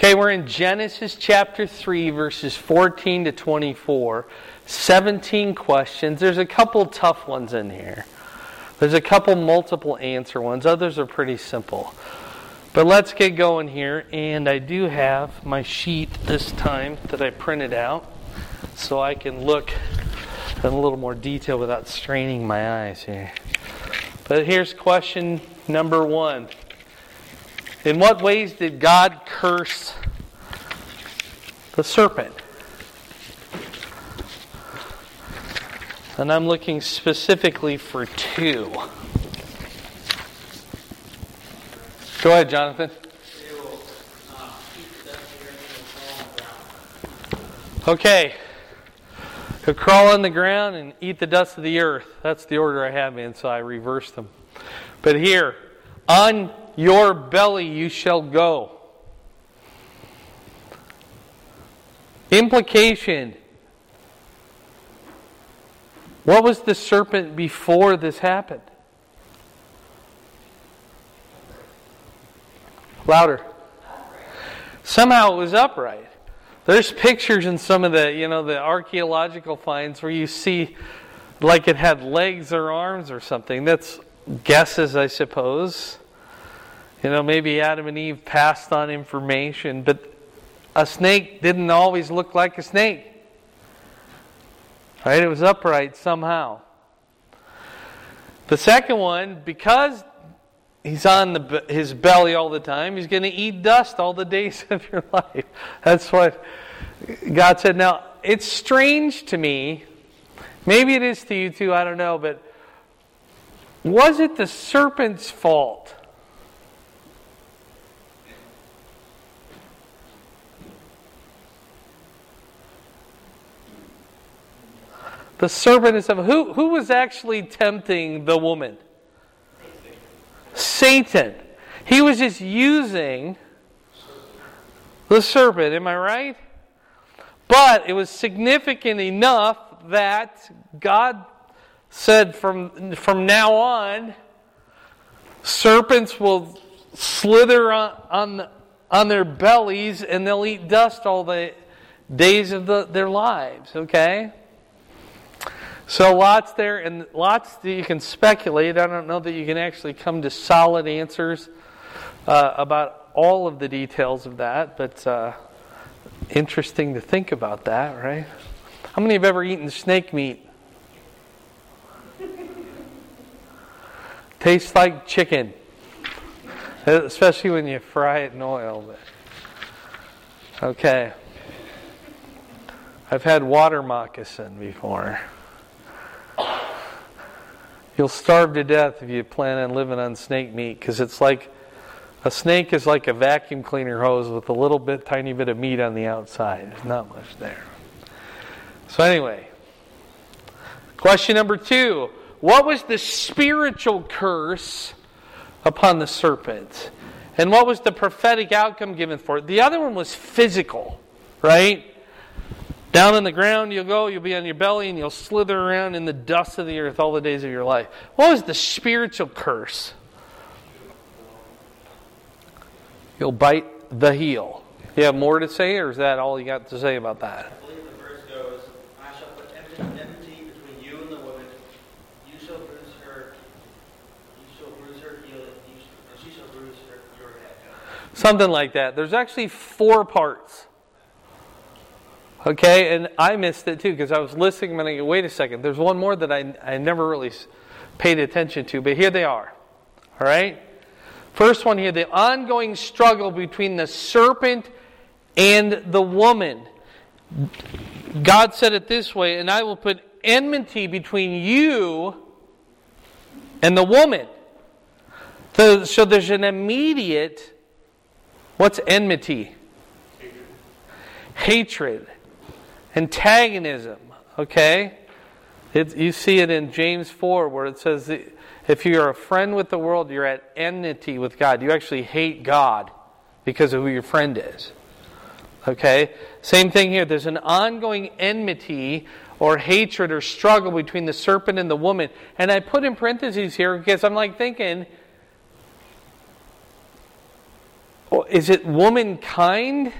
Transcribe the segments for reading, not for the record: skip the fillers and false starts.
Okay, we're in Genesis chapter 3, verses 14 to 24. 17 questions. There's a couple tough ones in here. There's a couple multiple answer ones. Others are pretty simple. But let's get going here. And I do have my sheet this time that I printed out so I can look in a little more detail without straining my eyes here. But here's question number 1. In what ways did God curse the serpent? And I'm looking specifically for 2. Go ahead, Jonathan. Okay. He'll crawl on the ground and eat the dust of the earth. That's the order I have in, so I reversed them. But here, on your belly you shall go. Implication. What was the serpent before this happened? Louder. Somehow it was upright. There's pictures in some of the archaeological finds where you see like it had legs or arms or something. That's guesses, I suppose. Maybe Adam and Eve passed on information, but a snake didn't always look like a snake. Right? It was upright somehow. The second one, because he's on his belly all the time, he's going to eat dust all the days of your life. That's what God said. Now, it's strange to me. Maybe it is to you too, I don't know, but was it the serpent's fault? The serpent is who was actually tempting the woman? Satan. He was just using the serpent, am I right? But it was significant enough that God said from now on, serpents will slither on their bellies and they'll eat dust all the days of their lives, okay? So lots there, and lots that you can speculate. I don't know that you can actually come to solid answers about all of the details of that, but interesting to think about that, right? How many have ever eaten snake meat? Tastes like chicken, especially when you fry it in oil. But okay. I've had water moccasin before. You'll starve to death if you plan on living on snake meat, because it's like a snake is like a vacuum cleaner hose with a tiny bit of meat on the outside. There's not much there. So anyway, question number 2. What was the spiritual curse upon the serpent? And what was the prophetic outcome given for it? The other one was physical, right? Down on the ground you'll be on your belly and you'll slither around in the dust of the earth all the days of your life. What was the spiritual curse? You'll bite the heel. You have more to say, or is that all you got to say about that? I believe the verse goes, I shall put enmity between you and the woman. You shall bruise her heel, and she shall bruise your head. Something like that. There's actually 4 parts. Okay, and I missed it too because I was listening and I go, wait a second, there's one more that I never really paid attention to, but here they are. All right? First one here, the ongoing struggle between the serpent and the woman. God said it this way, and I will put enmity between you and the woman. So there's an immediate, what's enmity? Hatred. Antagonism, okay? You see it in James 4 where it says if you're a friend with the world, you're at enmity with God. You actually hate God because of who your friend is. Okay? Same thing here. There's an ongoing enmity or hatred or struggle between the serpent and the woman. And I put in parentheses here because I'm like thinking, Is it womankind?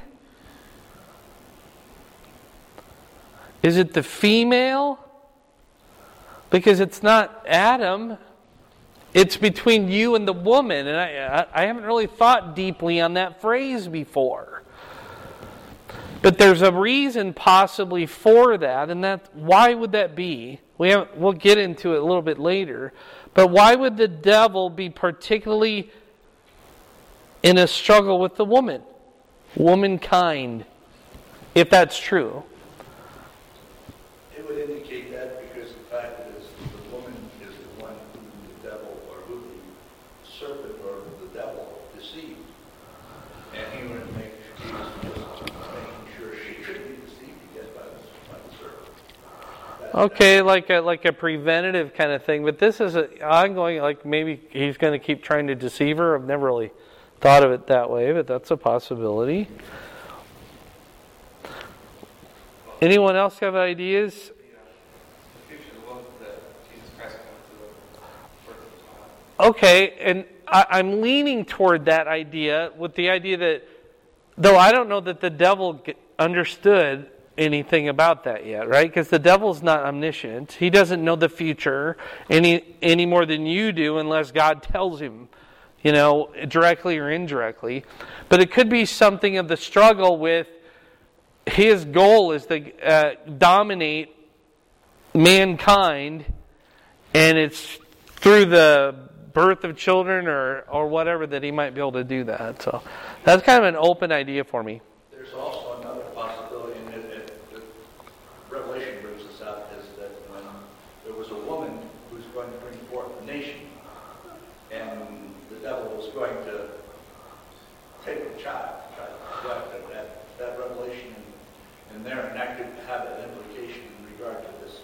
Is it the female? Because it's not Adam. It's between you and the woman. And I haven't really thought deeply on that phrase before. But there's a reason possibly for that. And why would that be? We'll get into it a little bit later. But why would the devil be particularly in a struggle with the woman? Womankind. If that's true. It would indicate that because the fact that the woman is the one who the devil, or who the serpent or the devil deceived. And he was just making sure she couldn't be deceived again by the serpent. Okay, like a preventative kind of thing. But this is an ongoing, like maybe he's going to keep trying to deceive her. I've never really thought of it that way, but that's a possibility. Anyone else have ideas? Okay, and I'm leaning toward that idea, with the idea that, though I don't know that the devil understood anything about that yet, right? Because the devil's not omniscient. He doesn't know the future any more than you do unless God tells him, directly or indirectly. But it could be something of the struggle with his goal is to dominate mankind, and it's through the birth of children or whatever that he might be able to do that. So that's kind of an open idea for me. There's also another possibility, and the Revelation brings this out, is that when there was a woman who was going to bring forth a nation, and the devil was going to take the child, that revelation in there, and that could have an implication in regard to this,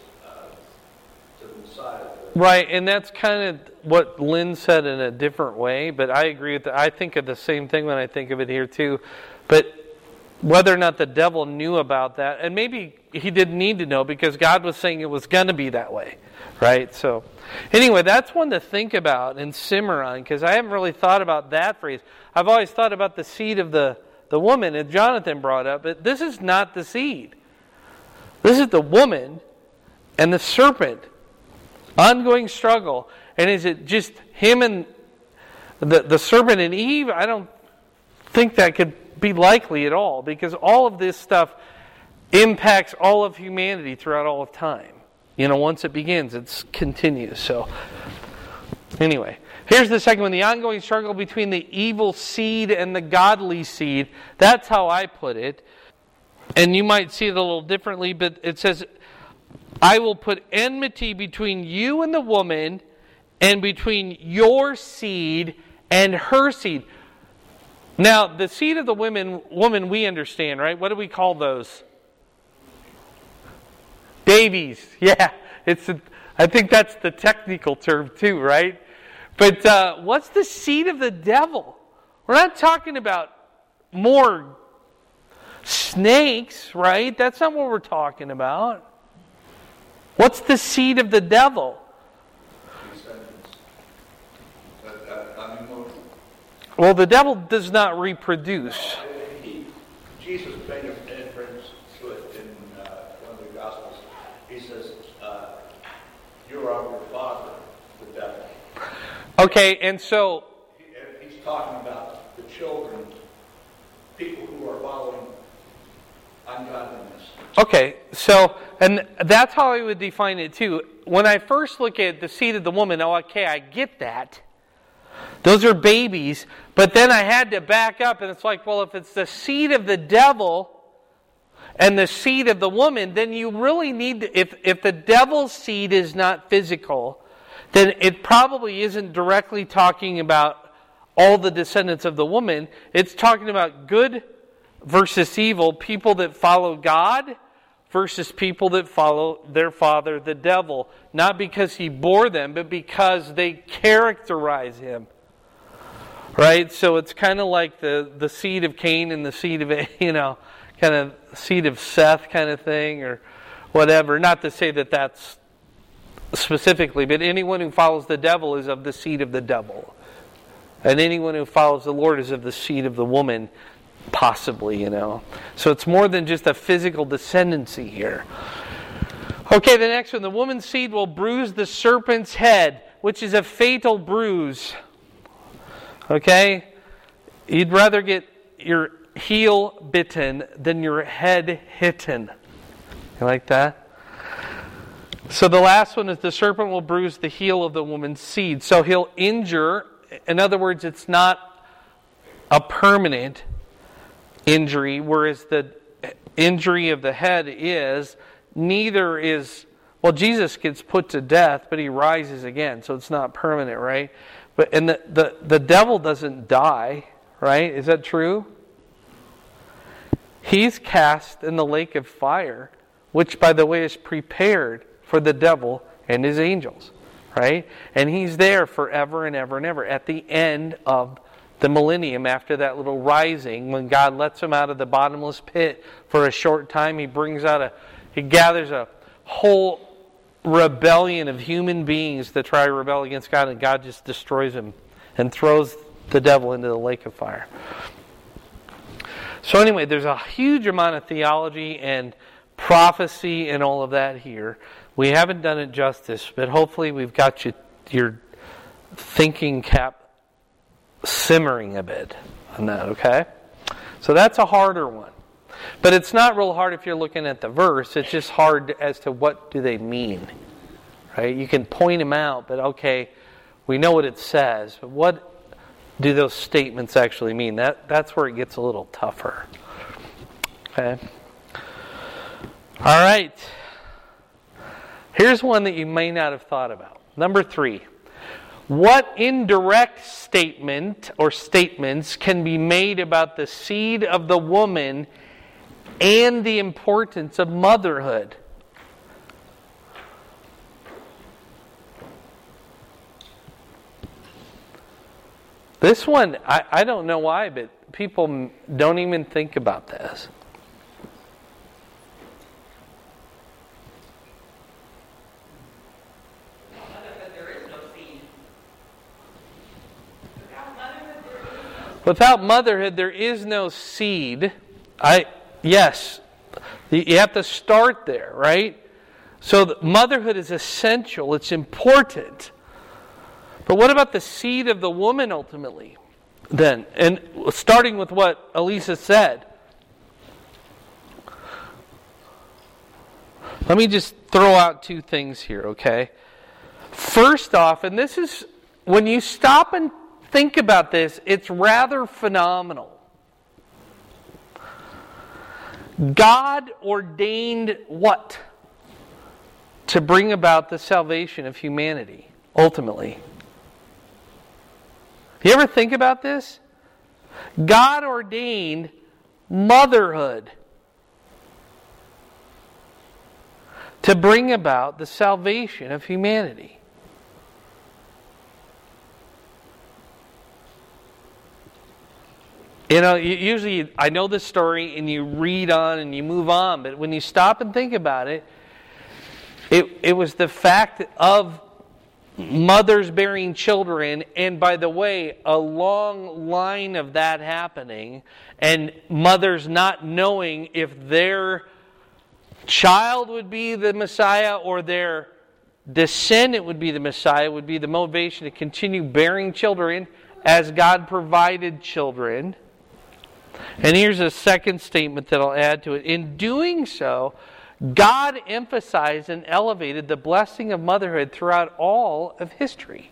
to the Messiah. Right, and that's kind of what Lynn said in a different way, but I agree with that. I think of the same thing when I think of it here too. But whether or not the devil knew about that, and maybe he didn't need to know because God was saying it was going to be that way, right? So anyway, that's one to think about and simmer on, because I haven't really thought about that phrase. I've always thought about the seed of the woman that Jonathan brought up, but this is not the seed. This is the woman and the serpent. Ongoing struggle. And is it just him and the serpent and Eve? I don't think that could be likely at all, because all of this stuff impacts all of humanity throughout all of time. Once it begins, it continues. So anyway, here's the second one. The ongoing struggle between the evil seed and the godly seed. That's how I put it. And you might see it a little differently, but it says, I will put enmity between you and the woman, and between your seed and her seed. Now, the seed of the woman we understand, right? What do we call those? Babies. Yeah, I think that's the technical term too, right? But what's the seed of the devil? We're not talking about more snakes, right? That's not what we're talking about. What's the seed of the devil? Well, the devil does not reproduce. Jesus made an inference to it in one of the Gospels. He says, "You are of your father, the devil." Okay, and so he's talking about the children, people who are following ungodliness. Okay, so, and that's how I would define it too. When I first look at the seed of the woman, okay, I get that. Those are babies. But then I had to back up, and it's like, well, if it's the seed of the devil and the seed of the woman, then you really need to, if the devil's seed is not physical, then it probably isn't directly talking about all the descendants of the woman. It's talking about good versus evil, people that follow God versus people that follow their father, the devil. Not because he bore them, but because they characterize him. Right? So it's kind of like the seed of Cain and the seed of, kind of seed of Seth kind of thing, or whatever. Not to say that that's specifically, but anyone who follows the devil is of the seed of the devil. And anyone who follows the Lord is of the seed of the woman, possibly, So it's more than just a physical descendancy here. Okay, the next one. The woman's seed will bruise the serpent's head, which is a fatal bruise. Okay? You'd rather get your heel bitten than your head hitten. You like that? So the last one is the serpent will bruise the heel of the woman's seed. So he'll injure. In other words, it's not a permanent injury, whereas the injury of the head is, neither is, well, Jesus gets put to death, but he rises again, so it's not permanent, right? And the devil doesn't die, right? Is that true? He's cast in the lake of fire, which, by the way, is prepared for the devil and his angels, right? And he's there forever and ever and ever. At the end of the millennium, after that little rising, when God lets him out of the bottomless pit for a short time, he gathers a whole rebellion of human beings that try to rebel against God, and God just destroys him and throws the devil into the lake of fire. So anyway, there's a huge amount of theology and prophecy and all of that here. We haven't done it justice, but hopefully we've got your thinking cap simmering a bit on that, okay? So that's a harder one. But it's not real hard if you're looking at the verse. It's just hard as to what do they mean, right? You can point them out, but okay, we know what it says. But what do those statements actually mean? That's where it gets a little tougher. Okay? All right. Here's one that you may not have thought about. Number 3. What indirect statement or statements can be made about the seed of the woman and the importance of motherhood? This one, I don't know why, but people don't even think about this. Without motherhood, there is no seed. Yes, you have to start there, right? So motherhood is essential. It's important. But what about the seed of the woman ultimately? Then, and starting with what Elisa said. Let me just throw out 2 things here, okay? First off, and this is, when you stop and think about this, it's rather phenomenal. God ordained what? To bring about the salvation of humanity, ultimately. You ever think about this? God ordained motherhood to bring about the salvation of humanity. Usually I know the story and you read on and you move on, but when you stop and think about it, it was the fact of mothers bearing children, and by the way, a long line of that happening, and mothers not knowing if their child would be the Messiah or their descendant would be the Messiah, would be the motivation to continue bearing children as God provided children. And here's a second statement that I'll add to it. In doing so, God emphasized and elevated the blessing of motherhood throughout all of history.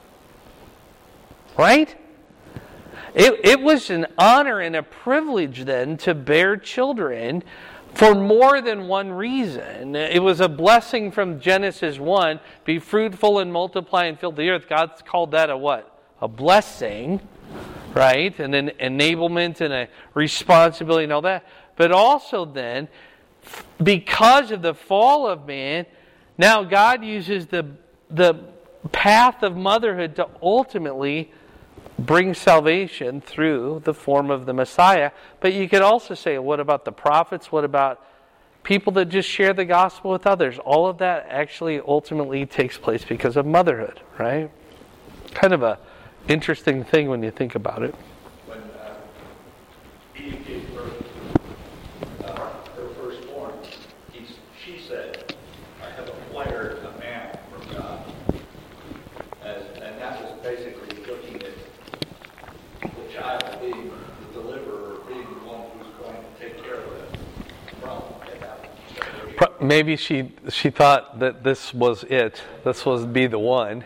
Right? It was an honor and a privilege then to bear children for more than one reason. It was a blessing from Genesis 1, be fruitful and multiply and fill the earth. God's called that a what? A blessing, right? And an enablement and a responsibility and all that. But also then, because of the fall of man, now God uses the path of motherhood to ultimately bring salvation through the form of the Messiah. But you could also say, what about the prophets? What about people that just share the gospel with others? All of that actually ultimately takes place because of motherhood, right? Kind of a interesting thing when you think about it. When Eve gave birth, her firstborn, she said, "I have acquired a man from God." And that was basically looking at the child being the deliverer, being the one who's going to take care of it from that. Maybe she thought that this was it. This was be the one.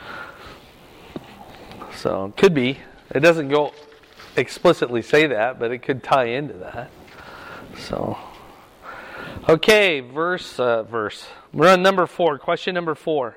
So, could be. It doesn't go explicitly say that, but it could tie into that. So, okay, verse. We're on number 4. Question number 4.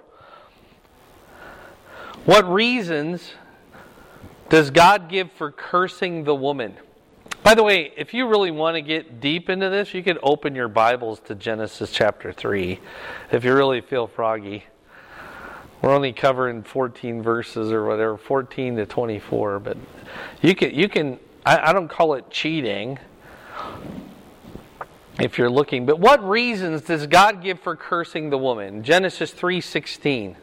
What reasons does God give for cursing the woman? By the way, if you really want to get deep into this, you could open your Bibles to Genesis chapter 3 if you really feel froggy. We're only covering 14 verses or whatever, 14 to 24, but you can. I don't call it cheating if you're looking. But what reasons does God give for cursing the woman? Genesis 3:16.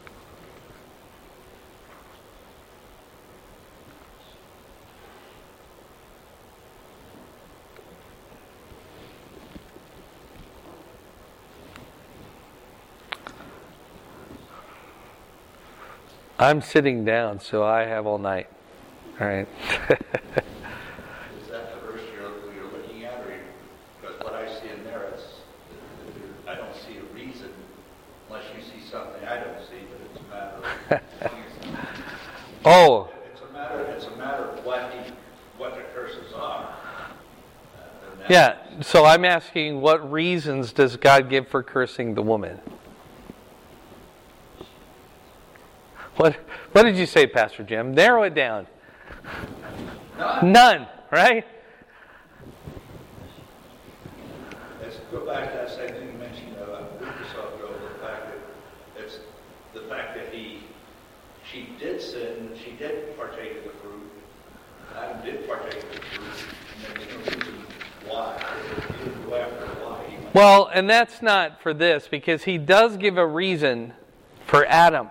I'm sitting down, so I have all night. All right. Is that the verse you're looking at? Because what I see in there, I don't see a reason, unless you see something I don't see, but it's a matter of... Oh. It's a matter of what the curses are. Yeah, so I'm asking, what reasons does God give for cursing the woman? What did you say, Pastor Jim? Narrow it down. None, right? Let's go back to that same thing you mentioned a week or so ago, the fact that she did sin, she did partake of the fruit, Adam did partake of the fruit, and there's no reason why. He didn't go after why. Well, and that's not for this, because he does give a reason for Adam.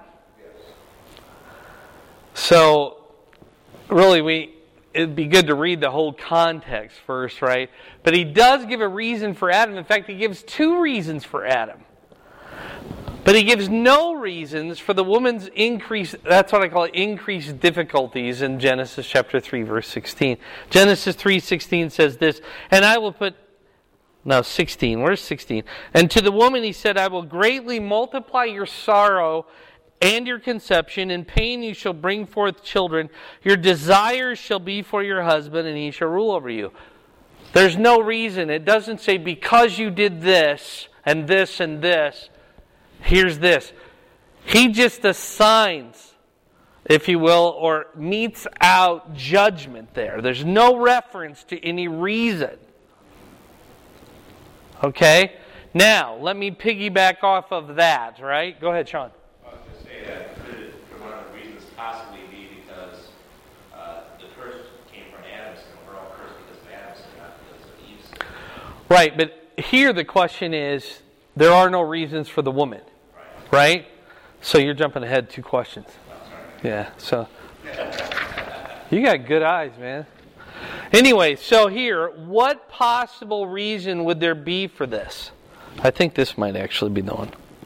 So, really, it'd be good to read the whole context first, right? But he does give a reason for Adam. In fact, he gives 2 reasons for Adam. But he gives no reasons for the woman's that's what I call increased difficulties in Genesis chapter 3, verse 16. Genesis 3:16 says this, and I will put... No, 16. Where's 16? And to the woman he said, I will greatly multiply your sorrow and your conception. In pain you shall bring forth children. Your desires shall be for your husband, and he shall rule over you. There's no reason. It doesn't say because you did this, and this, and this, here's this. He just assigns, if you will, or metes out judgment there. There's no reference to any reason. Okay? Now, let me piggyback off of that, right? Go ahead, Sean. That could one of the reasons possibly be because the curse came from Adam's sin. We're all cursed because of Adam's sin, not because of Eve's sin. Right, but here the question is, there are no reasons for the woman. Right? So you're jumping ahead 2 questions. Yeah, so you got good eyes, man. Anyway, so here, what possible reason would there be for this? I think this might actually be the one.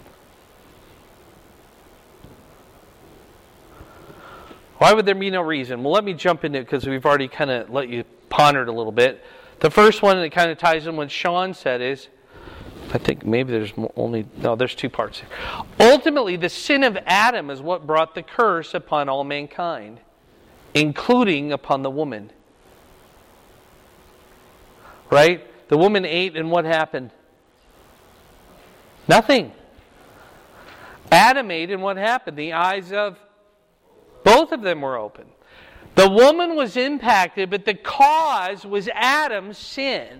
Why would there be no reason? Well, let me jump into it because we've already kind of let you ponder it a little bit. The first one that kind of ties in what Sean said is, I think maybe there's 2 parts here. Ultimately, the sin of Adam is what brought the curse upon all mankind, including upon the woman. Right? The woman ate, and what happened? Nothing. Adam ate, and what happened? The eyes of both of them were open. The woman was impacted, but the cause was Adam's sin.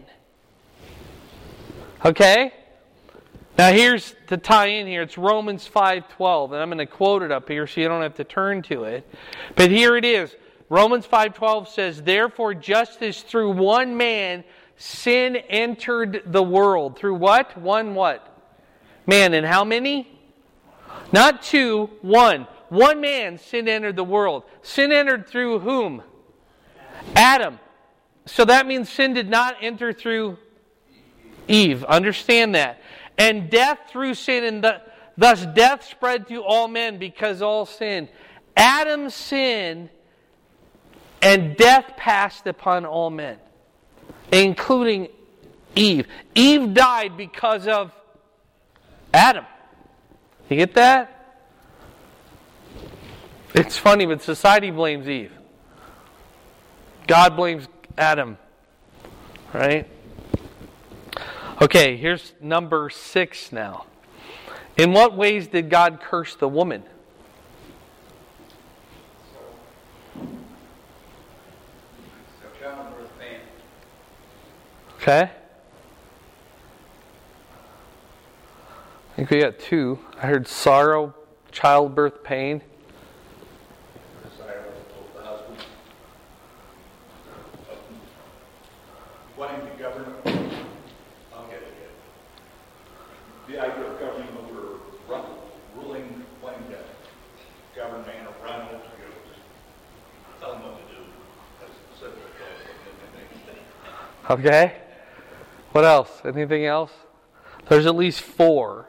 Okay? Now here's the tie in here. It's Romans 5:12, and I'm going to quote it up here so you don't have to turn to it. But here it is. Romans 5:12 says, therefore, just as through one man sin entered the world. Through what? One what? Man. And how many? Not 2, 1. one man, sin entered the world. Sin entered through whom? Adam. So that means sin did not enter through Eve. Understand that. And death through sin, and thus death spread to all men because all sinned. Adam sinned, and death passed upon all men, including Eve. Eve died because of Adam. You get that? It's funny, but society blames Eve. God blames Adam. Right? Okay, here's number 6 now. In what ways did God curse the woman? Childbirth pain. Okay. I think we got 2. I heard sorrow, childbirth pain. Desire of the husband. Wanting to govern. I'll get it. The idea of governing over, ruling, wanting to govern man or run over you. Tell him what to do. That's simple. Okay. What else? Anything else? There's at least 4.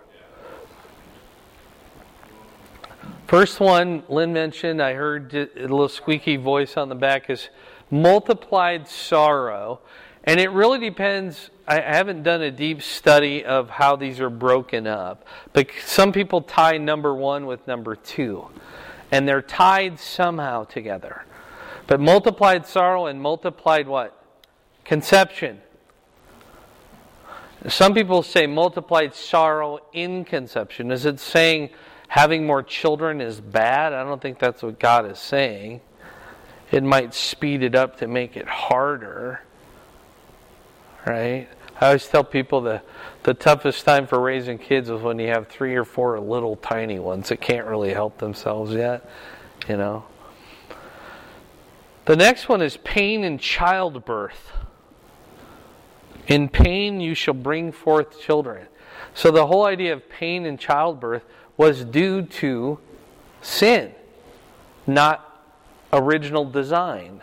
First one, Lynn mentioned, I heard a little squeaky voice on the back, is multiplied sorrow. And it really depends. I haven't done a deep study of how these are broken up. But some people tie number 1 with number 2. And they're tied somehow together. But multiplied sorrow and multiplied what? Conception. Some people say multiplied sorrow in conception. Is it saying having more children is bad? I don't think that's what God is saying. It might speed it up to make it harder. Right? I always tell people the toughest time for raising kids is when you have 3 or 4 little tiny ones that can't really help themselves yet. You know. The next one is pain in childbirth. In pain you shall bring forth children. So the whole idea of pain in childbirth was due to sin, not original design.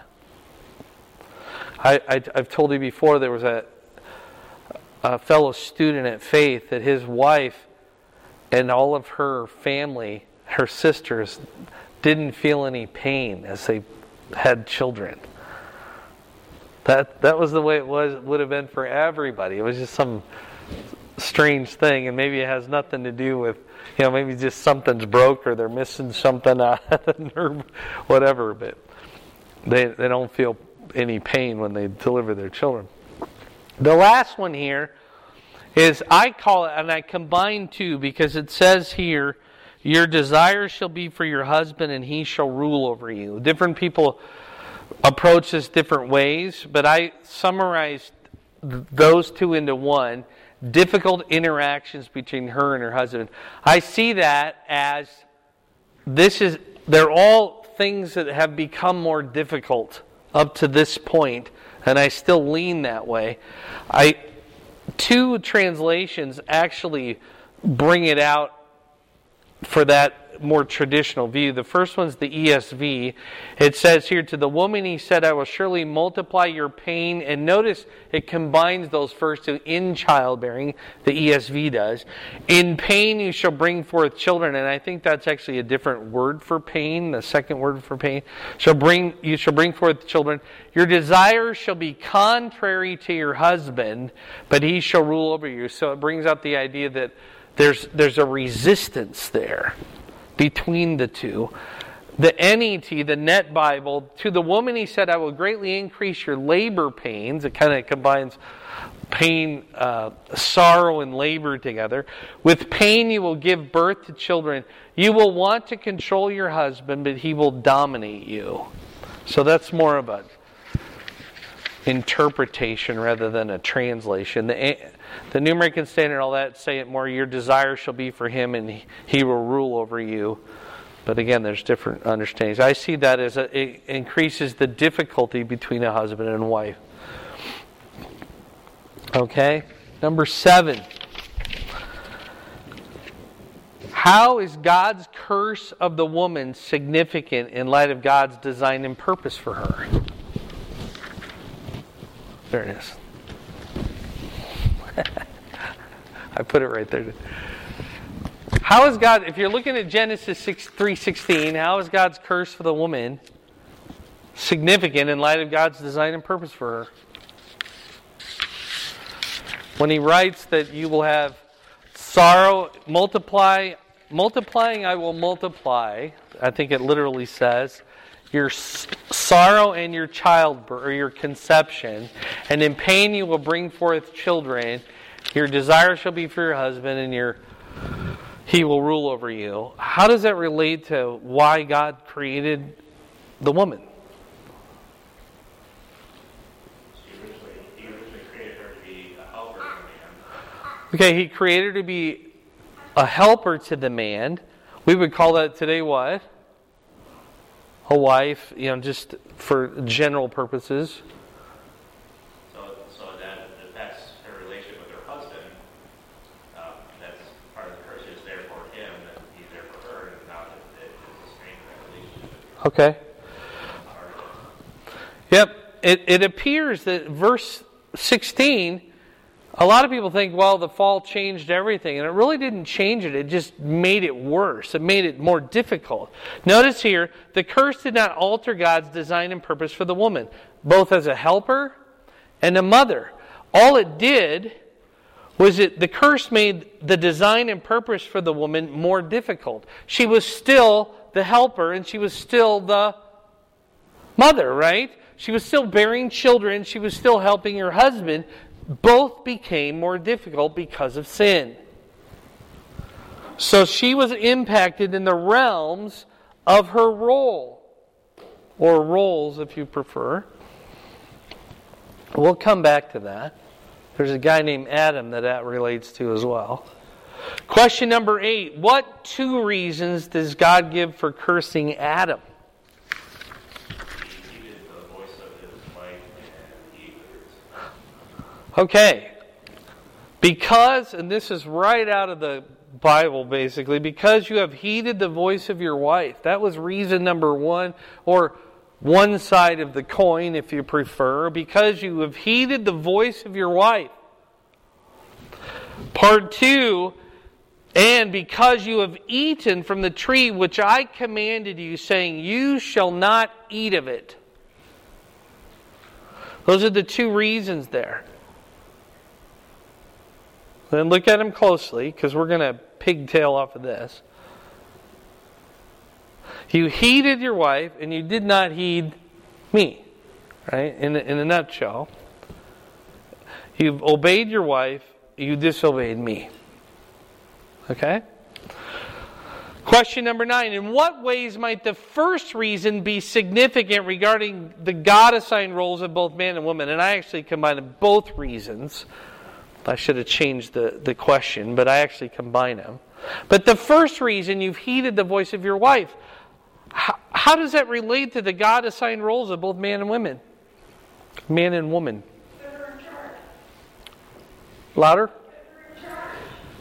I've told you before, there was a fellow student at Faith that his wife and all of her family, her sisters, didn't feel any pain as they had children. That was the way it would have been for everybody. It was just some strange thing, and maybe it has nothing to do with, maybe just something's broke or they're missing something out of the nerve, whatever, but they don't feel any pain when they deliver their children. The last one here is, I call it, and I combine 2 because it says here, your desire shall be for your husband and he shall rule over you. Different people approach this different ways, but I summarized those 2 into one. Difficult interactions between her and her husband. I see that as they're all things that have become more difficult up to this point, and I still lean that way. 2 translations actually bring it out for that more traditional view. The first one's the ESV. It says here, to the woman he said, I will surely multiply your pain. And notice it combines those first 2 in childbearing. The ESV does. In pain you shall bring forth children. And I think that's actually a different word for pain. The second word for pain. You shall bring forth children. Your desire shall be contrary to your husband, but he shall rule over you. So it brings out the idea that there's a resistance there between the 2. The NET, the Net Bible, to the woman he said, I will greatly increase your labor pains. It kind of combines pain, sorrow, and labor together. With pain you will give birth to children. You will want to control your husband, but he will dominate you. So that's more of an interpretation rather than a translation. The New American Standard, all that, say it more, your desire shall be for him and he will rule over you. But again, there's different understandings. I see that as it increases the difficulty between a husband and wife. Okay? Number 7. How is God's curse of the woman significant in light of God's design and purpose for her? There it is. I put it right there. How is God, if you're looking at Genesis 3:16, how is God's curse for the woman significant in light of God's design and purpose for her? When he writes that you will have sorrow, multiplying I will multiply, I think it literally says, your sorrow and your childbirth, or your conception, and in pain you will bring forth children. Your desire shall be for your husband, and he will rule over you. How does that relate to why God created the woman? He originally created her to be a helper to the man. Okay, he created her to be a helper to the man. We would call that today what? A wife, just for general purposes. So that if that's her relationship with her husband, that's part of the curse. It's there for him, that he's there for her, and now that it's a strain of that relationship. Okay. Yep. It appears that verse 16, a lot of people think, well, the fall changed everything. And it really didn't change it. It just made it worse. It made it more difficult. Notice here, the curse did not alter God's design and purpose for the woman, both as a helper and a mother. All it did was the curse made the design and purpose for the woman more difficult. She was still the helper and she was still the mother, right? She was still bearing children. She was still helping her husband. Both became more difficult because of sin. So she was impacted in the realms of her role, or roles if you prefer. We'll come back to that. There's a guy named Adam that relates to as well. Question number 8. What 2 reasons does God give for cursing Adam? Okay, because, and this is right out of the Bible basically, because you have heeded the voice of your wife. That was reason number 1, or one side of the coin if you prefer, because you have heeded the voice of your wife. Part 2, and because you have eaten from the tree which I commanded you, saying, you shall not eat of it. Those are the 2 reasons there. Then look at them closely, because we're going to pigtail off of this. You heeded your wife, and you did not heed me. Right? In a nutshell. You've obeyed your wife, you disobeyed me. Okay? Question number 9. In what ways might the first reason be significant regarding the God-assigned roles of both man and woman? And I actually combined both reasons. I should have changed the question, but I actually combine them. But the first reason, you've heeded the voice of your wife. How does that relate to the God-assigned roles of both man and women? Man and woman. Put her in charge. Louder? Put her in charge.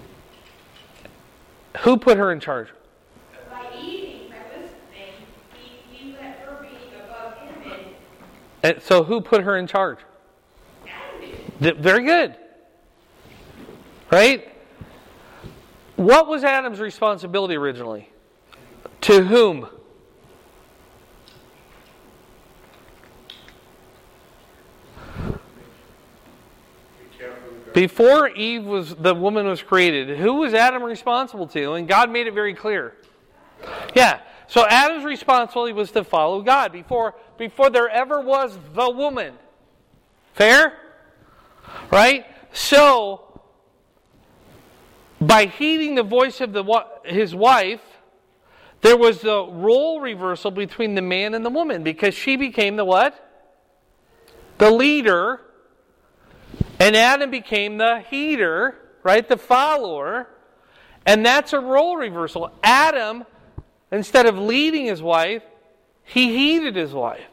Who put her in charge? By eating, by listening, he let her be above him. And so who put her in charge? Adam did. Very good. Right? What was Adam's responsibility originally? To whom? Before the woman was created, who was Adam responsible to? And God made it very clear. Yeah. So Adam's responsibility was to follow God before there ever was the woman. Fair? Right? So, by heeding the voice of his wife, there was a role reversal between the man and the woman, because she became the what? The leader, and Adam became the heeder, right? The follower, and that's a role reversal. Adam, instead of leading his wife, he heeded his wife.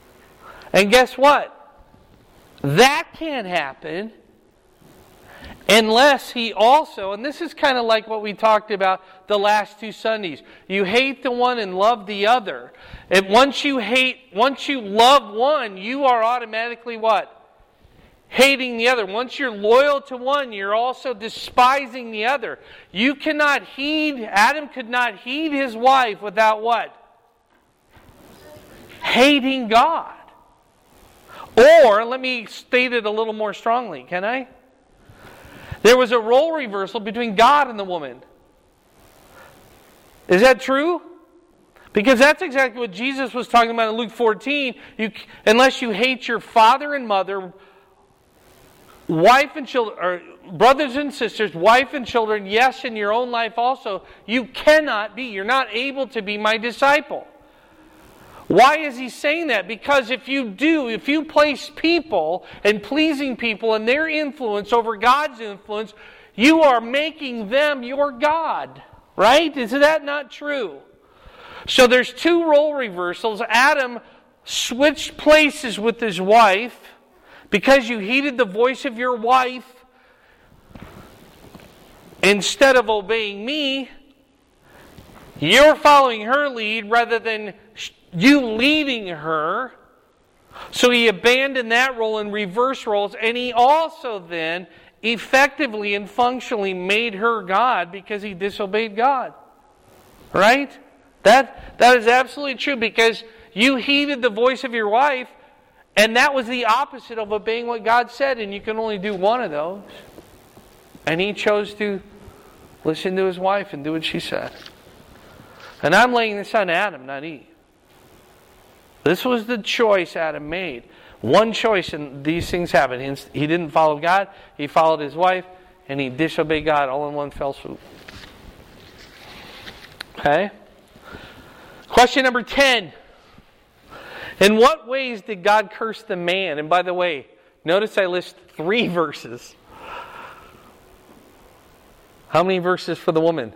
And guess what? That can't happen Unless he also, and this is kind of like what we talked about the last 2 Sundays, you hate the one and love the other. And once you love one, you are automatically what? Hating the other. Once you're loyal to one, you're also despising the other. Adam could not heed his wife without what? Hating God. Or, let me state it a little more strongly, can I? There was a role reversal between God and the woman. Is that true? Because that's exactly what Jesus was talking about in Luke 14. Unless you hate your father and mother, wife and children, or brothers and sisters, wife and children, yes, in your own life also, you're not able to be my disciple. Why is he saying that? Because if you place people and pleasing people and their influence over God's influence, you are making them your God. Right? Is that not true? So there's 2 role reversals. Adam switched places with his wife because you heeded the voice of your wife instead of obeying me. You're following her lead rather than you leading her. So he abandoned that role and reversed roles, and he also then effectively and functionally made her God because he disobeyed God. Right? That is absolutely true, because you heeded the voice of your wife, and that was the opposite of obeying what God said, and you can only do one of those. And he chose to listen to his wife and do what she said. And I'm laying this on Adam, not Eve. This was the choice Adam made. One choice, and these things happened. He didn't follow God, he followed his wife, and he disobeyed God all in one fell swoop. Okay? Question number 10. In what ways did God curse the man? And by the way, notice I list 3 verses. How many verses for the woman?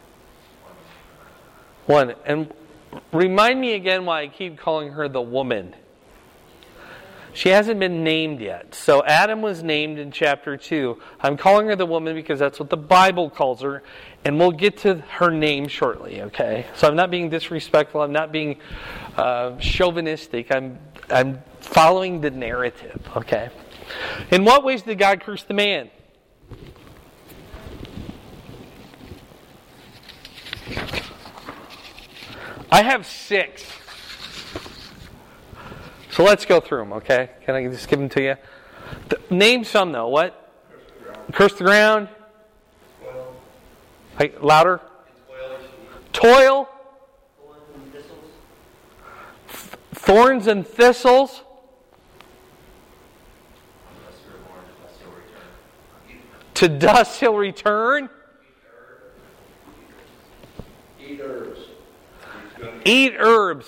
1. And remind me again why I keep calling her the woman. She hasn't been named yet. So Adam was named in chapter 2. I'm calling her the woman because that's what the Bible calls her. And we'll get to her name shortly, okay? So I'm not being disrespectful. I'm not being chauvinistic. I'm following the narrative, okay? In what ways did God curse the man? I have 6. So let's go through them, okay? Can I just give them to you? Name some, though. What? Curse the ground. Louder. Toil. Thorns and thistles. To dust he'll return. Eat herbs.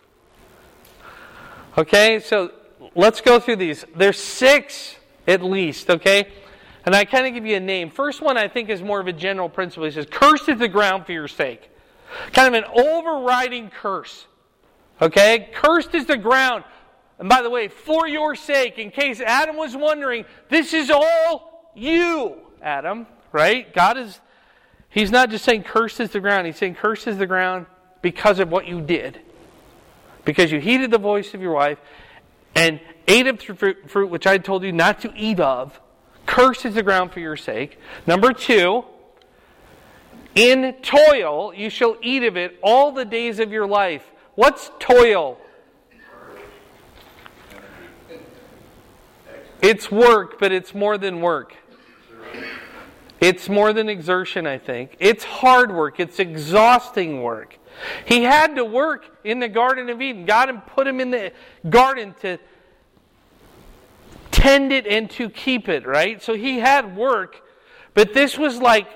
Okay, so let's go through these. There's 6 at least, okay? And I kind of give you a name. First one I think is more of a general principle. He says, cursed is the ground for your sake. Kind of an overriding curse. Okay? Cursed is the ground. And by the way, for your sake, in case Adam was wondering, this is all you, Adam. Right? He's not just saying cursed is the ground. He's saying cursed is the ground because of what you did. Because you heeded the voice of your wife and ate of fruit which I told you not to eat of. Cursed is the ground for your sake. Number 2, in toil you shall eat of it all the days of your life. What's toil? It's work, but it's more than work. It's more than exertion, I think. It's hard work. It's exhausting work. He had to work in the Garden of Eden. God put him in the garden to tend it and to keep it, right? So he had work, but this was like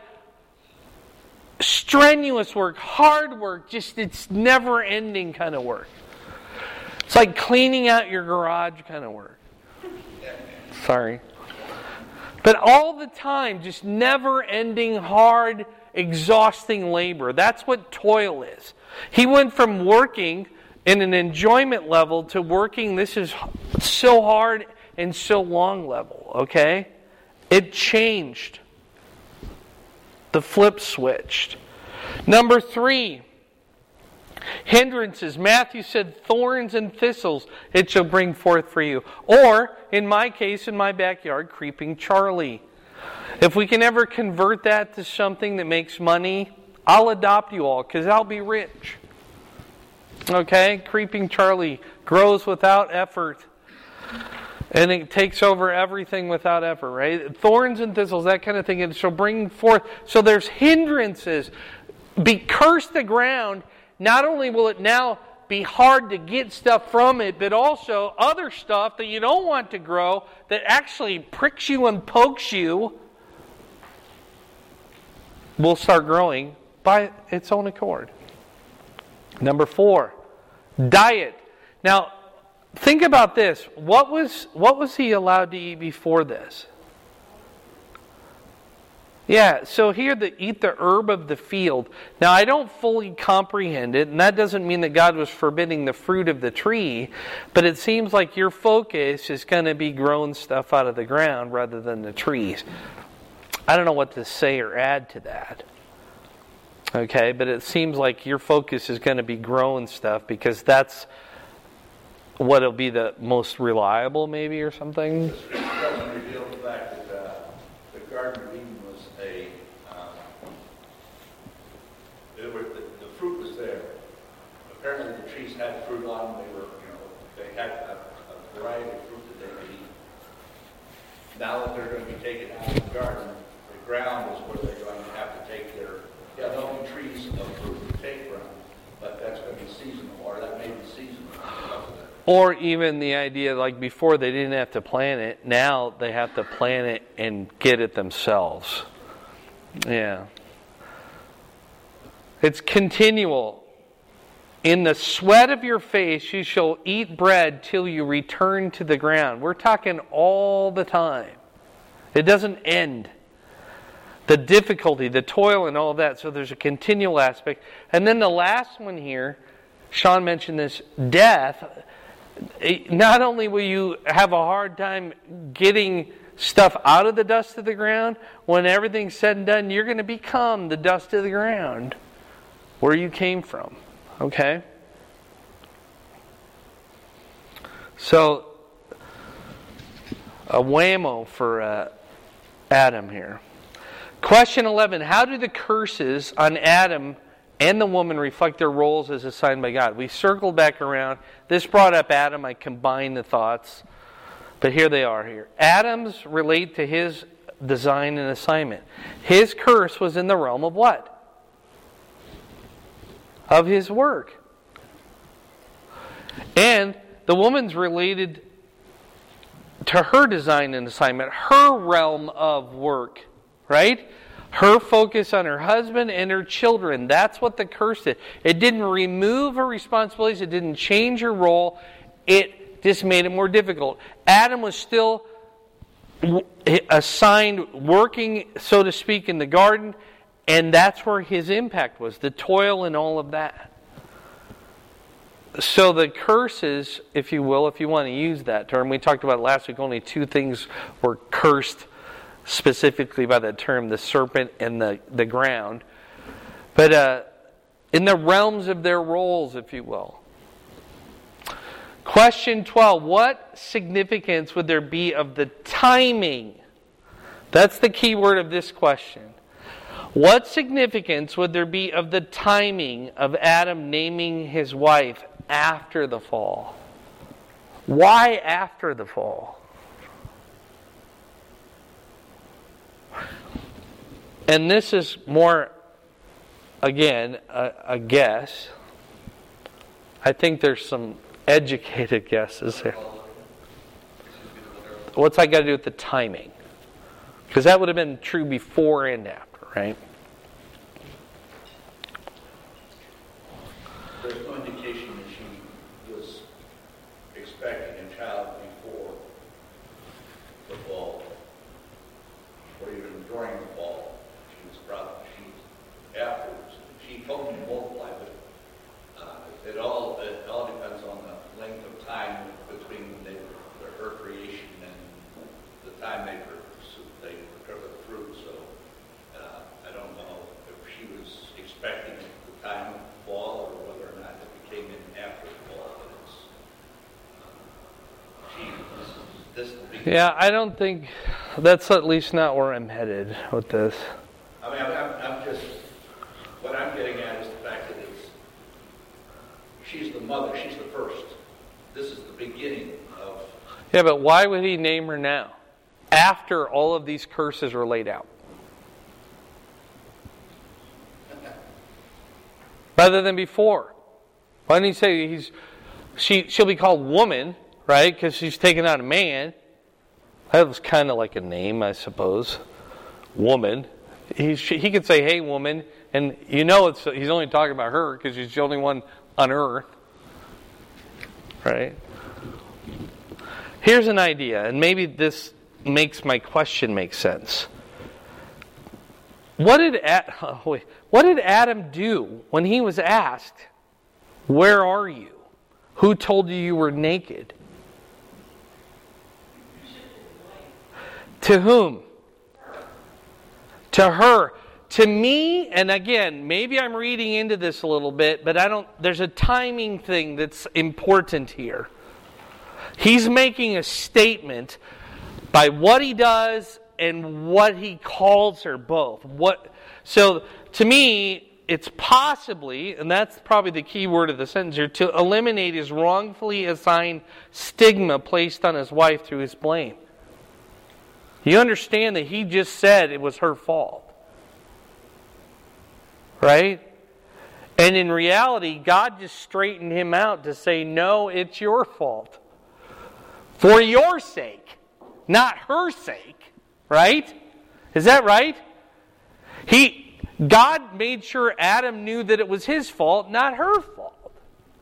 strenuous work, hard work, just it's never-ending kind of work. It's like cleaning out your garage kind of work. Sorry. But all the time, just never-ending, hard, exhausting labor. That's what toil is. He went from working in an enjoyment level to working, this is so hard and so long level, okay? It changed. The flip switched. Number 3, hindrances. Matthew said, thorns and thistles it shall bring forth for you. Or, in my case, in my backyard, Creeping Charlie. If we can ever convert that to something that makes money, I'll adopt you all because I'll be rich. Okay? Creeping Charlie grows without effort. And it takes over everything without effort, right? Thorns and thistles, that kind of thing. It shall bring forth. So there's hindrances. Curse the ground. Not only will it now be hard to get stuff from it, but also other stuff that you don't want to grow that actually pricks you and pokes you will start growing by its own accord. Number 4, diet. Now, think about this. What was he allowed to eat before this? Yeah, so here, eat the herb of the field. Now, I don't fully comprehend it, and that doesn't mean that God was forbidding the fruit of the tree, but it seems like your focus is going to be growing stuff out of the ground rather than the trees. I don't know what to say or add to that. Okay, but it seems like your focus is going to be growing stuff because that's what'll be the most reliable, maybe, or something. This doesn't reveal the fact that the Garden of Eden was the fruit was there. Apparently, the trees had fruit on them. They had a variety of fruit that they could eat. Now that they're going to be taken out of the garden, the ground is where they're going to have to take their. Yeah, there'll be trees of fruit to take from, but that's going to be seasonal, or that may be seasonal. Or even the idea, like before they didn't have to plant it, now they have to plant it and get it themselves. Yeah. It's continual. In the sweat of your face you shall eat bread till you return to the ground. We're talking all the time. It doesn't end. The difficulty, the toil, and all of that. So there's a continual aspect. And then the last one here, Sean mentioned this, death. Not only will you have a hard time getting stuff out of the dust of the ground, when everything's said and done, you're going to become the dust of the ground where you came from. Okay? So, a whammo for Adam here. Question 11. How do the curses on Adam and the woman reflect their roles as assigned by God? We circled back around. This brought up Adam. I combined the thoughts. But here they are here. Adam's relate to his design and assignment. His curse was in the realm of what? Of his work. And the woman's related to her design and assignment, her realm of work. Right? Her focus on her husband and her children. That's what the curse did. It didn't remove her responsibilities. It didn't change her role. It just made it more difficult. Adam was still assigned working, so to speak, in the garden. And that's where his impact was. The toil and all of that. So the curses, if you will, if you want to use that term. We talked about last week, only 2 things were cursed specifically by that term, the serpent and the ground. But in the realms of their roles, if you will. Question 12. What significance would there be of the timing? That's the key word of this question. What significance would there be of the timing of Adam naming his wife after the fall? Why after the fall? And this is more, again, a guess. I think there's some educated guesses here. What's that got to do with the timing? Because that would have been true before and after, right? There's no indication that she was expecting a child before the fall, or even during the fall. She afterwards. She told me to multiply, but it all depends on the length of time between her creation and the time they Yeah, I don't think that's at least not where I'm headed with this. I mean, I'm just, what I'm getting at is the fact that she's the mother, she's the first. This is the beginning of... Yeah, but why would he name her now? After all of these curses were laid out. Rather than before. Why didn't he say she'll be called woman, right? Because she's taken on a man. That was kind of like a name, I suppose. Woman. He could say, hey, woman. And he's only talking about her because she's the only one on earth. Right? Here's an idea, and maybe this makes my question make sense. What did Adam do when he was asked, where are you? Who told you you were naked? To whom? To her. To me, and again, maybe I'm reading into this a little bit, but there's a timing thing that's important here. He's making a statement by what he does and what he calls her both. So to me, it's possibly, and that's probably the key word of the sentence here, to eliminate his wrongfully assigned stigma placed on his wife through his blame. You understand that he just said it was her fault. Right? And in reality, God just straightened him out to say, no, it's your fault. For your sake, not her sake. Right? Is that right? God made sure Adam knew that it was his fault, not her fault.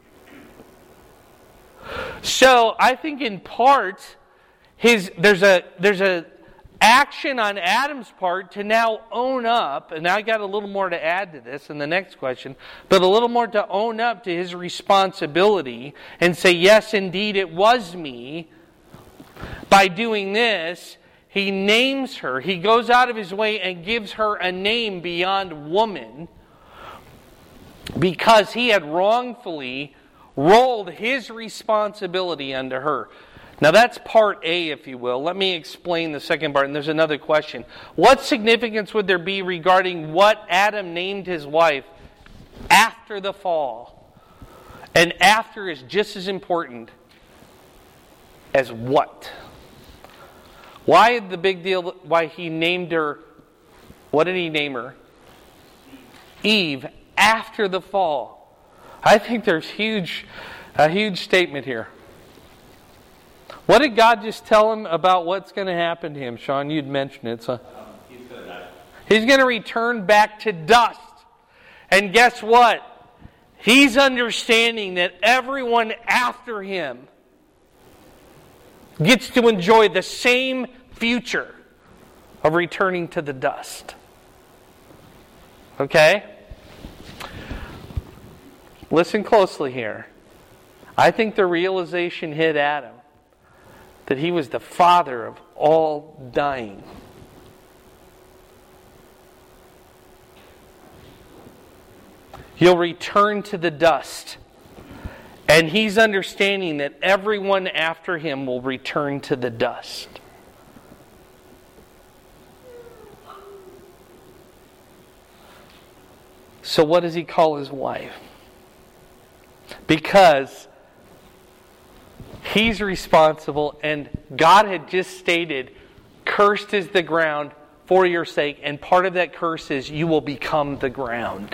So I think in part, there's a action on Adam's part to now own up, and I got a little more to add to this in the next question, but a little more to own up to his responsibility and say, yes, indeed, it was me. By doing this, he names her. He goes out of his way and gives her a name beyond woman because he had wrongfully rolled his responsibility onto her. Now that's part A, if you will. Let me explain the second part, and there's another question. What significance would there be regarding what Adam named his wife after the fall? And after is just as important as what? Why the big deal? Why he named her, what did he name her? Eve, after the fall. I think there's a huge statement here. What did God just tell him about what's going to happen to him? Sean, you'd mentioned it. So. He's going to die. He's going to return back to dust. And guess what? He's understanding that everyone after him gets to enjoy the same future of returning to the dust. Okay? Listen closely here. I think the realization hit Adam that he was the father of all dying. You'll return to the dust. And he's understanding that everyone after him will return to the dust. So what does he call his wife? Because he's responsible, and God had just stated, cursed is the ground for your sake, and part of that curse is you will become the ground.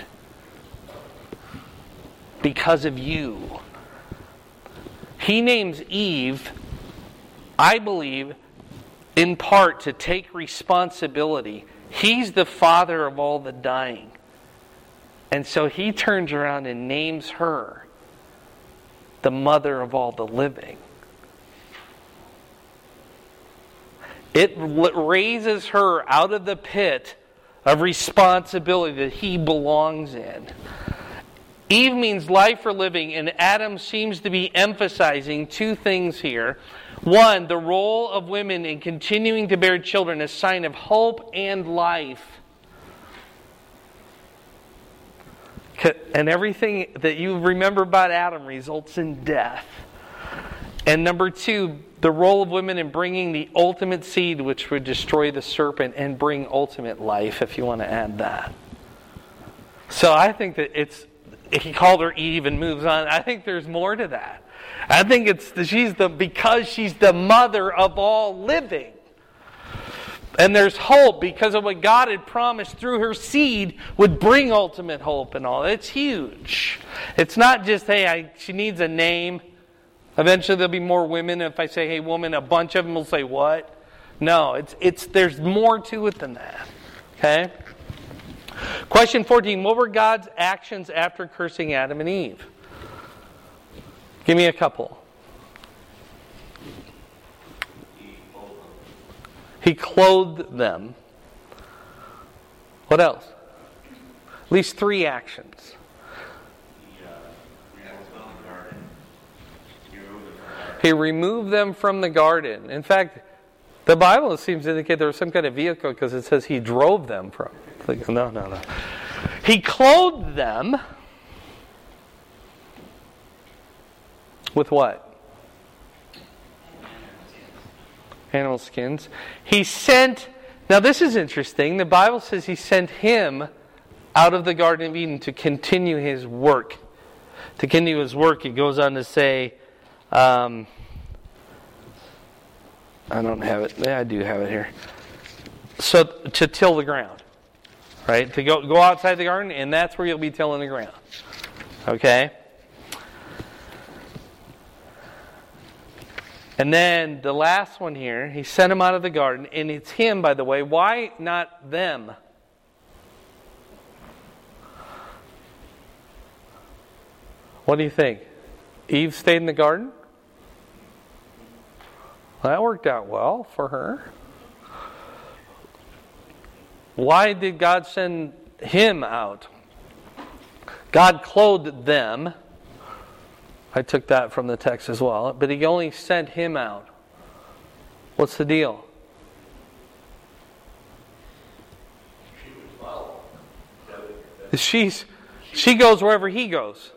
Because of you. He names Eve, I believe, in part to take responsibility. He's the father of all the dying. And so he turns around and names her the mother of all the living. It raises her out of the pit of responsibility that he belongs in. Eve means life or living, and Adam seems to be emphasizing two things here. One, the role of women in continuing to bear children, a sign of hope and life. And everything that you remember about Adam results in death. And number 2, the role of women in bringing the ultimate seed which would destroy the serpent and bring ultimate life, if you want to add that. So I think that he called her Eve and moves on. I think there's more to that. I think because she's the mother of all living. And there's hope because of what God had promised through her seed would bring ultimate hope and all. It's huge. It's not just, hey, she needs a name. Eventually there'll be more women. If I say, hey, woman, a bunch of them will say, what? No, there's more to it than that. Okay? Question 14. What were God's actions after cursing Adam and Eve? Give me a couple. He clothed them. What else? At least 3 actions. He removed them from the garden. In fact, the Bible seems to indicate there was some kind of vehicle because it says he drove them from. No. He clothed them with what? Animal skins. He sent, now this is interesting, the Bible says he sent him out of the Garden of Eden to continue his work. To continue his work, it goes on to say, I don't have it. Yeah, I do have it here. So, to till the ground. Right? To go outside the garden, and that's where you'll be tilling the ground. Okay? And then the last one here, he sent him out of the garden, and it's him, by the way. Why not them? What do you think? Eve stayed in the garden? Well, that worked out well for her. Why did God send him out? God clothed them. I took that from the text as well. But he only sent him out. What's the deal? She goes wherever he goes.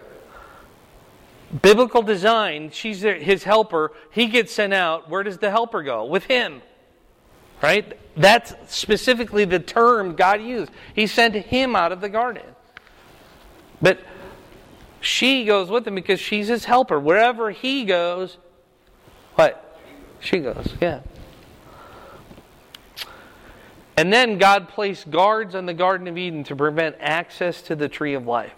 Biblical design, she's his helper. He gets sent out. Where does the helper go? With him. Right? That's specifically the term God used. He sent him out of the garden. But she goes with him because she's his helper. Wherever he goes, what? She goes, yeah. And then God placed guards on the Garden of Eden to prevent access to the tree of life.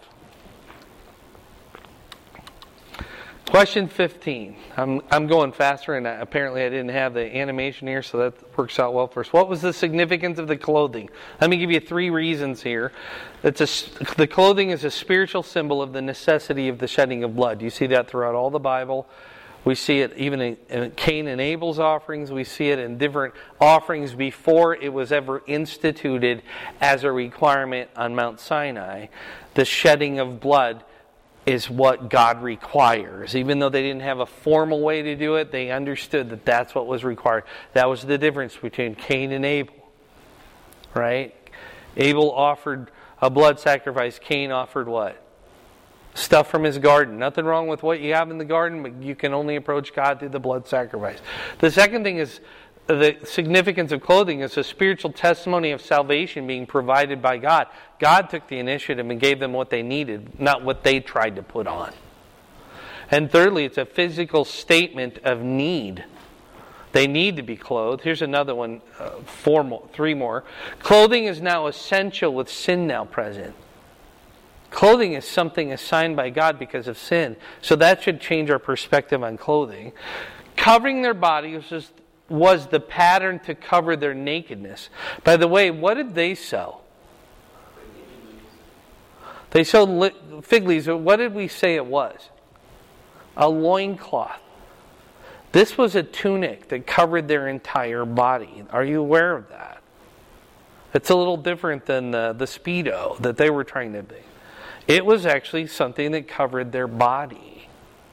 Question 15. I'm going faster, and apparently I didn't have the animation here, so that works out well for us. What was the significance of the clothing? Let me give you 3 reasons here. The clothing is a spiritual symbol of the necessity of the shedding of blood. You see that throughout all the Bible. We see it even in Cain and Abel's offerings. We see it in different offerings before it was ever instituted as a requirement on Mount Sinai. The shedding of blood is what God requires. Even though they didn't have a formal way to do it, they understood that that's what was required. That was the difference between Cain and Abel. Right? Abel offered a blood sacrifice. Cain offered what? Stuff from his garden. Nothing wrong with what you have in the garden, but you can only approach God through the blood sacrifice. The second thing is the significance of clothing is a spiritual testimony of salvation being provided by God. God took the initiative and gave them what they needed, not what they tried to put on. And thirdly, it's a physical statement of need. They need to be clothed. Here's another one, 3 more. Clothing is now essential with sin now present. Clothing is something assigned by God because of sin. So that should change our perspective on clothing. Covering their body was the pattern to cover their nakedness. By the way, what did they sew? They sewed fig leaves. What did we say it was? A loincloth. This was a tunic that covered their entire body. Are you aware of that? It's a little different than the Speedo that they were trying to be. It was actually something that covered their body.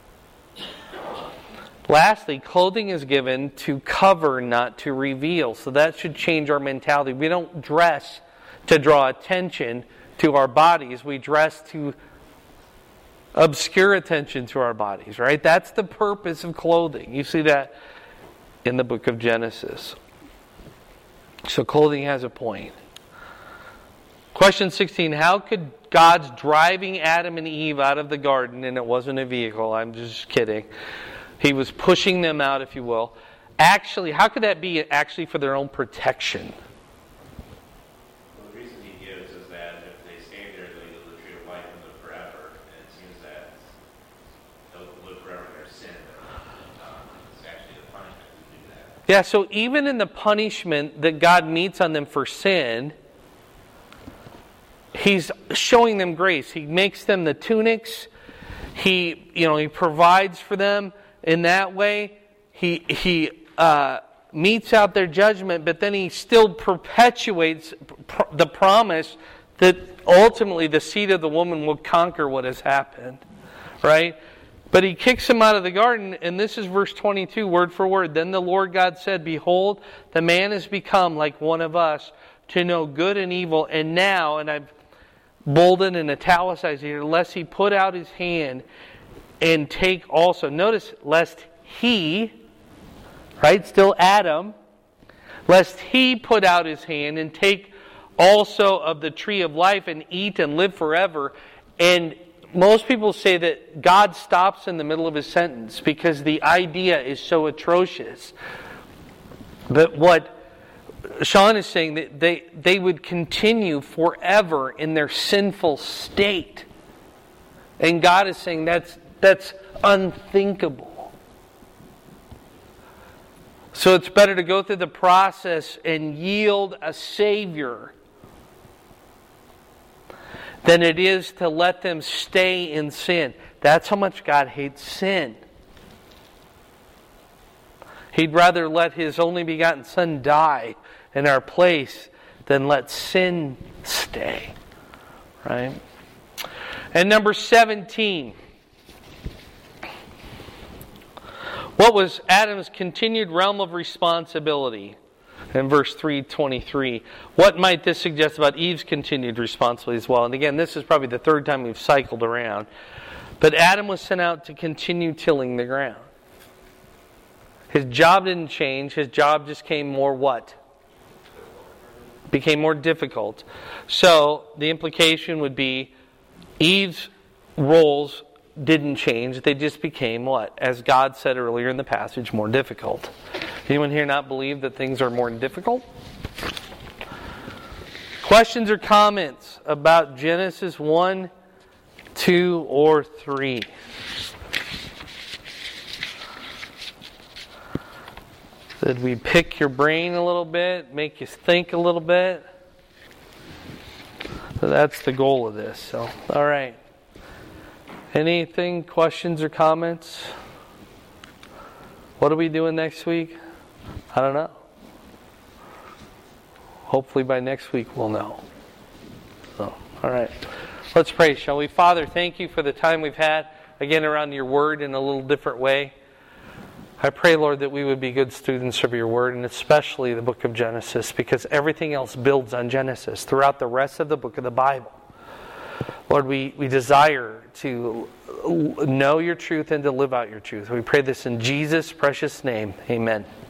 Lastly, clothing is given to cover, not to reveal. So that should change our mentality. We don't dress to draw attention to our bodies. We dress to obscure attention to our bodies, right? That's the purpose of clothing. You see that in the book of Genesis. So clothing has a point. Question 16, how could God's driving Adam and Eve out of the garden, and it wasn't a vehicle, I'm just kidding. He was pushing them out, if you will. Actually, how could that be actually for their own protection? Well, the reason he gives is that if they stay there, they'll eat the tree of life and live forever. And it seems that they'll live forever in their sin. It's actually the punishment to do that. Yeah, so even in the punishment that God meets on them for sin, He's showing them grace. He makes them the tunics. He provides for them in that way. He metes out their judgment, but then He still perpetuates the promise that ultimately the seed of the woman will conquer what has happened. Right? But He kicks them out of the garden, and this is verse 22, word for word. Then the Lord God said, behold, the man has become like one of us, to know good and evil. And now, and I've bolded and italicized here, lest he put out his hand and take also. Notice, lest he, right, still Adam, lest he put out his hand and take also of the tree of life and eat and live forever. And most people say that God stops in the middle of his sentence because the idea is so atrocious. But what Sean is saying, that they would continue forever in their sinful state. And God is saying that's unthinkable. So it's better to go through the process and yield a Savior than it is to let them stay in sin. That's how much God hates sin. He'd rather let His only begotten Son die in our place than let sin stay. Right? And number 17. What was Adam's continued realm of responsibility? In verse 3:23. What might this suggest about Eve's continued responsibility as well? And again, this is probably the third time we've cycled around. But Adam was sent out to continue tilling the ground. His job didn't change. His job just came more what? Became more difficult. So the implication would be Eve's roles didn't change. They just became what? As God said earlier in the passage, more difficult. Anyone here not believe that things are more difficult? Questions or comments about Genesis 1, 2, or 3? Did we pick your brain a little bit? Make you think a little bit? So that's the goal of this. So, all right. Anything, questions or comments? What are we doing next week? I don't know. Hopefully by next week we'll know. So, all right. Let's pray, shall we? Father, thank you for the time we've had, again, around your word in a little different way. I pray, Lord, that we would be good students of your word, and especially the book of Genesis, because everything else builds on Genesis throughout the rest of the book of the Bible. Lord, we desire to know your truth and to live out your truth. We pray this in Jesus' precious name. Amen.